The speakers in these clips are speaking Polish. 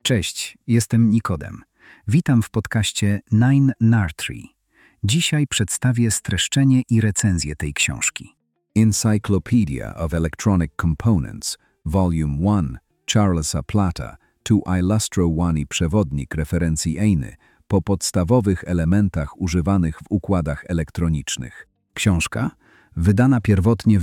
Cześć, jestem Nikodem. Witam w podcaście 9NAR3. Dzisiaj przedstawię streszczenie i recenzję tej książki. Encyclopedia of Electronic Components, Volume 1, Charlesa Plata, tu ilustrowany przewodnik referencyjny po podstawowych elementach używanych w układach elektronicznych. Książka, wydana pierwotnie w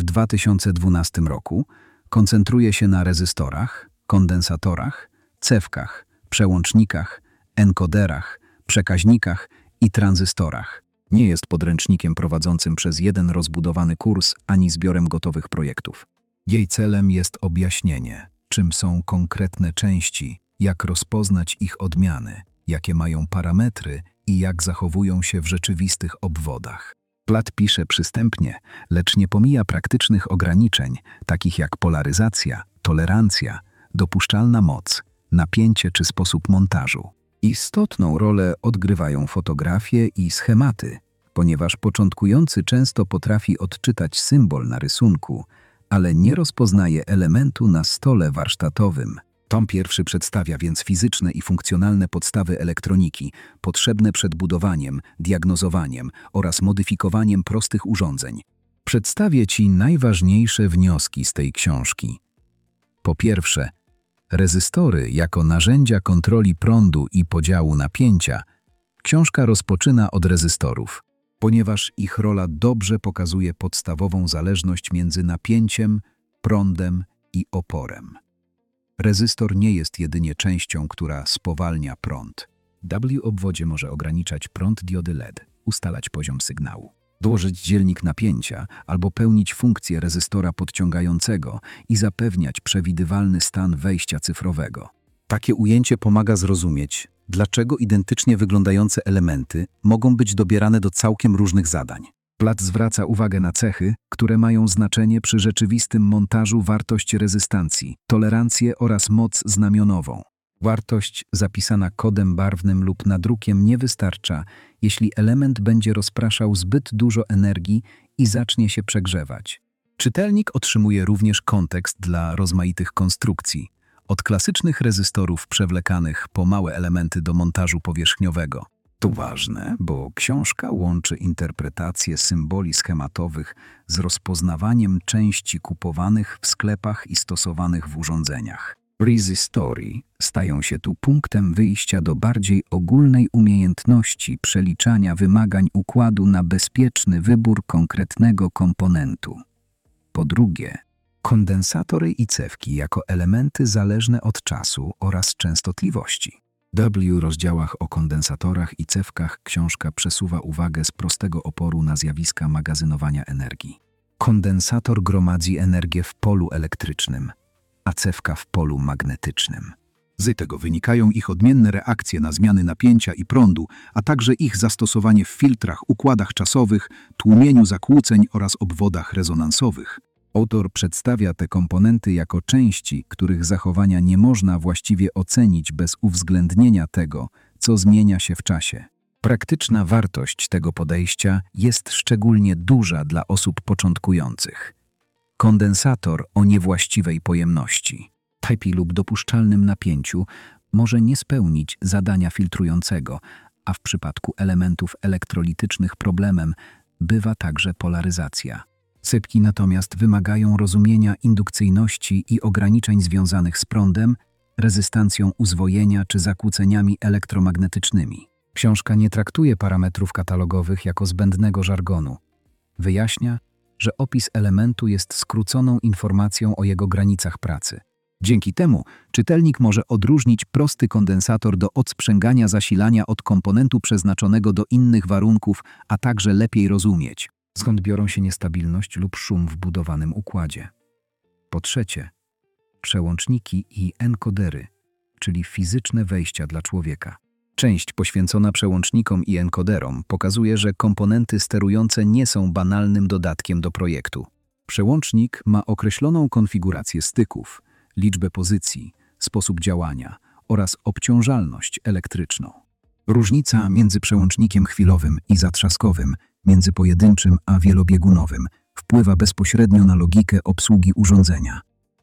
2012 roku, koncentruje się na rezystorach, kondensatorach, cewkach, przełącznikach, enkoderach, przekaźnikach i tranzystorach. Nie jest podręcznikiem prowadzącym przez jeden rozbudowany kurs ani zbiorem gotowych projektów. Jej celem jest objaśnienie, czym są konkretne części, jak rozpoznać ich odmiany, jakie mają parametry i jak zachowują się w rzeczywistych obwodach. Platt pisze przystępnie, lecz nie pomija praktycznych ograniczeń, takich jak polaryzacja, tolerancja, dopuszczalna moc, napięcie czy sposób montażu. Istotną rolę odgrywają fotografie i schematy, ponieważ początkujący często potrafi odczytać symbol na rysunku, ale nie rozpoznaje elementu na stole warsztatowym. Tom pierwszy przedstawia więc fizyczne i funkcjonalne podstawy elektroniki, potrzebne przed budowaniem, diagnozowaniem oraz modyfikowaniem prostych urządzeń. Przedstawię Ci najważniejsze wnioski z tej książki. Po pierwsze, rezystory jako narzędzia kontroli prądu i podziału napięcia. Książka rozpoczyna od rezystorów, ponieważ ich rola dobrze pokazuje podstawową zależność między napięciem, prądem i oporem. Rezystor nie jest jedynie częścią, która spowalnia prąd. W-obwodzie może ograniczać prąd diody LED, ustalać poziom sygnału, dołożyć dzielnik napięcia albo pełnić funkcję rezystora podciągającego i zapewniać przewidywalny stan wejścia cyfrowego. Takie ujęcie pomaga zrozumieć, dlaczego identycznie wyglądające elementy mogą być dobierane do całkiem różnych zadań. Platt zwraca uwagę na cechy, które mają znaczenie przy rzeczywistym montażu: wartość rezystancji, tolerancję oraz moc znamionową. Wartość zapisana kodem barwnym lub nadrukiem nie wystarcza, jeśli element będzie rozpraszał zbyt dużo energii i zacznie się przegrzewać. Czytelnik otrzymuje również kontekst dla rozmaitych konstrukcji, od klasycznych rezystorów przewlekanych po małe elementy do montażu powierzchniowego. To ważne, bo książka łączy interpretację symboli schematowych z rozpoznawaniem części kupowanych w sklepach i stosowanych w urządzeniach. Rezystory stają się tu punktem wyjścia do bardziej ogólnej umiejętności przeliczania wymagań układu na bezpieczny wybór konkretnego komponentu. Po drugie, kondensatory i cewki jako elementy zależne od czasu oraz częstotliwości. W rozdziałach o kondensatorach i cewkach książka przesuwa uwagę z prostego oporu na zjawiska magazynowania energii. Kondensator gromadzi energię w polu elektrycznym, a cewka w polu magnetycznym. Z tego wynikają ich odmienne reakcje na zmiany napięcia i prądu, a także ich zastosowanie w filtrach, układach czasowych, tłumieniu zakłóceń oraz obwodach rezonansowych. Autor przedstawia te komponenty jako części, których zachowania nie można właściwie ocenić bez uwzględnienia tego, co zmienia się w czasie. Praktyczna wartość tego podejścia jest szczególnie duża dla osób początkujących. Kondensator o niewłaściwej pojemności, typie lub dopuszczalnym napięciu może nie spełnić zadania filtrującego, a w przypadku elementów elektrolitycznych problemem bywa także polaryzacja. Cewki natomiast wymagają rozumienia indukcyjności i ograniczeń związanych z prądem, rezystancją uzwojenia czy zakłóceniami elektromagnetycznymi. Książka nie traktuje parametrów katalogowych jako zbędnego żargonu. Wyjaśnia, że opis elementu jest skróconą informacją o jego granicach pracy. Dzięki temu czytelnik może odróżnić prosty kondensator do odsprzęgania zasilania od komponentu przeznaczonego do innych warunków, a także lepiej rozumieć, skąd biorą się niestabilność lub szum w budowanym układzie. Po trzecie, przełączniki i enkodery, czyli fizyczne wejścia dla człowieka. Część poświęcona przełącznikom i enkoderom pokazuje, że komponenty sterujące nie są banalnym dodatkiem do projektu. Przełącznik ma określoną konfigurację styków, liczbę pozycji, sposób działania oraz obciążalność elektryczną. Różnica między przełącznikiem chwilowym i zatrzaskowym, między pojedynczym a wielobiegunowym, wpływa bezpośrednio na logikę obsługi urządzenia.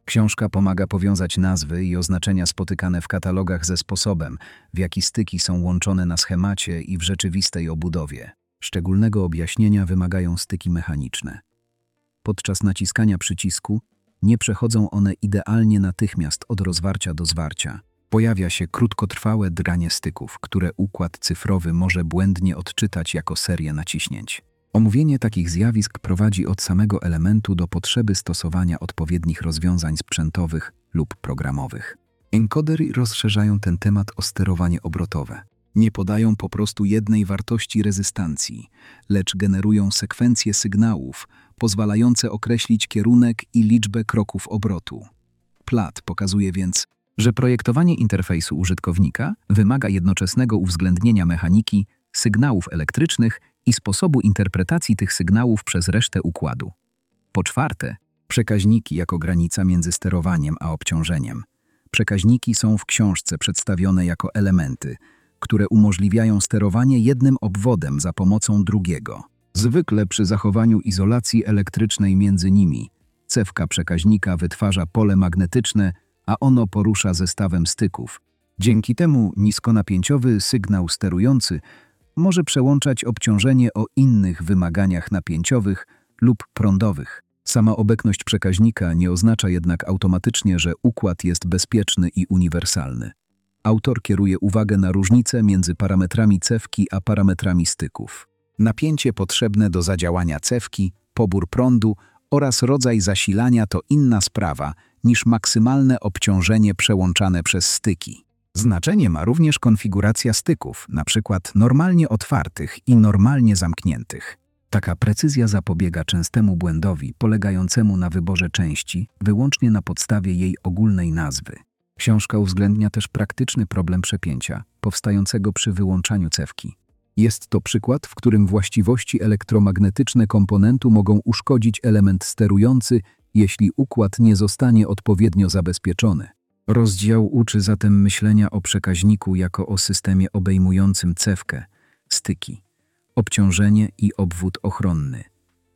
Książka pomaga powiązać nazwy i oznaczenia spotykane w katalogach ze sposobem, w jaki styki są łączone na schemacie i w rzeczywistej obudowie. Szczególnego objaśnienia wymagają styki mechaniczne. Podczas naciskania przycisku nie przechodzą one idealnie natychmiast od rozwarcia do zwarcia. Pojawia się krótkotrwałe drganie styków, które układ cyfrowy może błędnie odczytać jako serię naciśnięć. Omówienie takich zjawisk prowadzi od samego elementu do potrzeby stosowania odpowiednich rozwiązań sprzętowych lub programowych. Encodery rozszerzają ten temat o sterowanie obrotowe. Nie podają po prostu jednej wartości rezystancji, lecz generują sekwencje sygnałów pozwalające określić kierunek i liczbę kroków obrotu. PLAT pokazuje więc, że projektowanie interfejsu użytkownika wymaga jednoczesnego uwzględnienia mechaniki, sygnałów elektrycznych i sposobu interpretacji tych sygnałów przez resztę układu. Po czwarte, przekaźniki jako granica między sterowaniem a obciążeniem. Przekaźniki są w książce przedstawione jako elementy, które umożliwiają sterowanie jednym obwodem za pomocą drugiego. Zwykle przy zachowaniu izolacji elektrycznej między nimi, cewka przekaźnika wytwarza pole magnetyczne, a ono porusza zestawem styków. Dzięki temu niskonapięciowy sygnał sterujący może przełączać obciążenie o innych wymaganiach napięciowych lub prądowych. Sama obecność przekaźnika nie oznacza jednak automatycznie, że układ jest bezpieczny i uniwersalny. Autor kieruje uwagę na różnice między parametrami cewki a parametrami styków. Napięcie potrzebne do zadziałania cewki, pobór prądu oraz rodzaj zasilania to inna sprawa niż maksymalne obciążenie przełączane przez styki. Znaczenie ma również konfiguracja styków, np. normalnie otwartych i normalnie zamkniętych. Taka precyzja zapobiega częstemu błędowi polegającemu na wyborze części wyłącznie na podstawie jej ogólnej nazwy. Książka uwzględnia też praktyczny problem przepięcia powstającego przy wyłączaniu cewki. Jest to przykład, w którym właściwości elektromagnetyczne komponentu mogą uszkodzić element sterujący, jeśli układ nie zostanie odpowiednio zabezpieczony. Rozdział uczy zatem myślenia o przekaźniku jako o systemie obejmującym cewkę, styki, obciążenie i obwód ochronny.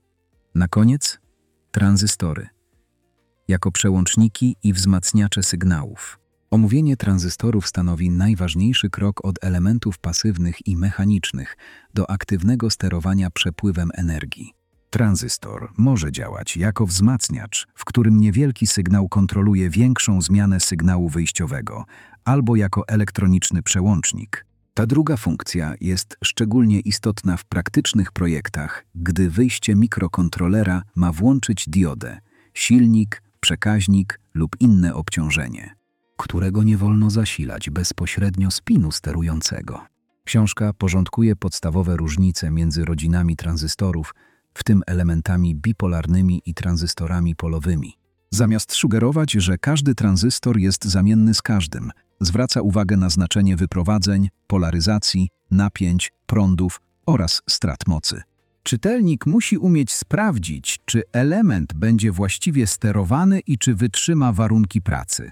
Na koniec tranzystory jako przełączniki i wzmacniacze sygnałów. Omówienie tranzystorów stanowi najważniejszy krok od elementów pasywnych i mechanicznych do aktywnego sterowania przepływem energii. Tranzystor może działać jako wzmacniacz, w którym niewielki sygnał kontroluje większą zmianę sygnału wyjściowego, albo jako elektroniczny przełącznik. Ta druga funkcja jest szczególnie istotna w praktycznych projektach, gdy wyjście mikrokontrolera ma włączyć diodę, silnik, przekaźnik lub inne obciążenie, którego nie wolno zasilać bezpośrednio z pinu sterującego. Książka porządkuje podstawowe różnice między rodzinami tranzystorów, w tym elementami bipolarnymi i tranzystorami polowymi. Zamiast sugerować, że każdy tranzystor jest zamienny z każdym, zwraca uwagę na znaczenie wyprowadzeń, polaryzacji, napięć, prądów oraz strat mocy. Czytelnik musi umieć sprawdzić, czy element będzie właściwie sterowany i czy wytrzyma warunki pracy.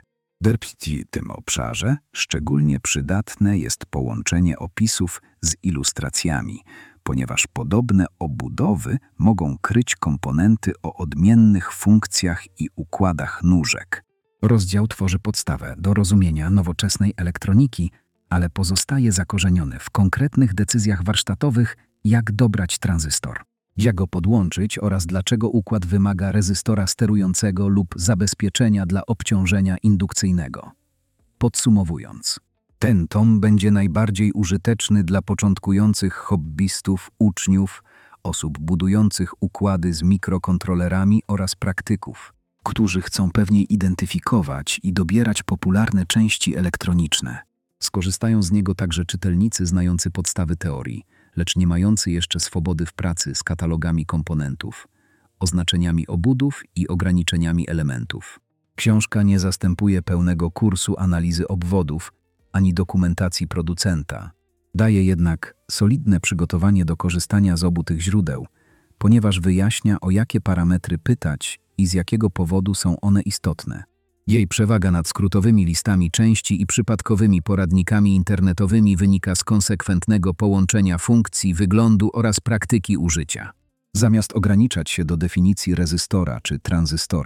W tym obszarze szczególnie przydatne jest połączenie opisów z ilustracjami, ponieważ podobne obudowy mogą kryć komponenty o odmiennych funkcjach i układach nóżek. Rozdział tworzy podstawę do rozumienia nowoczesnej elektroniki, ale pozostaje zakorzeniony w konkretnych decyzjach warsztatowych, jak dobrać tranzystor, jak go podłączyć oraz dlaczego układ wymaga rezystora sterującego lub zabezpieczenia dla obciążenia indukcyjnego. Podsumowując, ten tom będzie najbardziej użyteczny dla początkujących hobbystów, uczniów, osób budujących układy z mikrokontrolerami oraz praktyków, którzy chcą pewniej identyfikować i dobierać popularne części elektroniczne. Skorzystają z niego także czytelnicy znający podstawy teorii, lecz nie mający jeszcze swobody w pracy z katalogami komponentów, oznaczeniami obudów i ograniczeniami elementów. Książka nie zastępuje pełnego kursu analizy obwodów ani dokumentacji producenta. Daje jednak solidne przygotowanie do korzystania z obu tych źródeł, ponieważ wyjaśnia, o jakie parametry pytać i z jakiego powodu są one istotne. Jej przewaga nad skrótowymi listami części i przypadkowymi poradnikami internetowymi wynika z konsekwentnego połączenia funkcji, wyglądu oraz praktyki użycia. Zamiast ograniczać się do definicji rezystora czy tranzystora,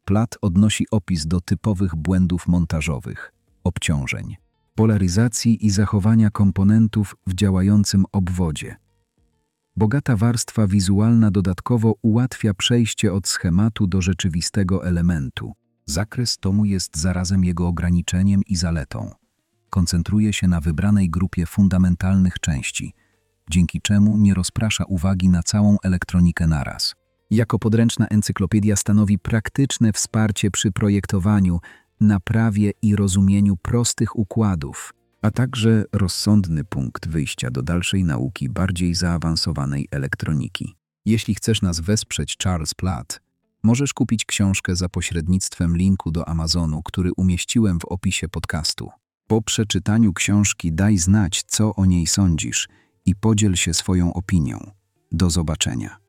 Platt odnosi opis do typowych błędów montażowych, obciążeń, polaryzacji i zachowania komponentów w działającym obwodzie. Bogata warstwa wizualna dodatkowo ułatwia przejście od schematu do rzeczywistego elementu. Zakres tomu jest zarazem jego ograniczeniem i zaletą. Koncentruje się na wybranej grupie fundamentalnych części, dzięki czemu nie rozprasza uwagi na całą elektronikę naraz. Jako podręczna encyklopedia stanowi praktyczne wsparcie przy projektowaniu, naprawie i rozumieniu prostych układów, a także rozsądny punkt wyjścia do dalszej nauki bardziej zaawansowanej elektroniki. Jeśli chcesz nas wesprzeć, Charles Platt, możesz kupić książkę za pośrednictwem linku do Amazonu, który umieściłem w opisie podcastu. Po przeczytaniu książki daj znać, co o niej sądzisz i podziel się swoją opinią. Do zobaczenia.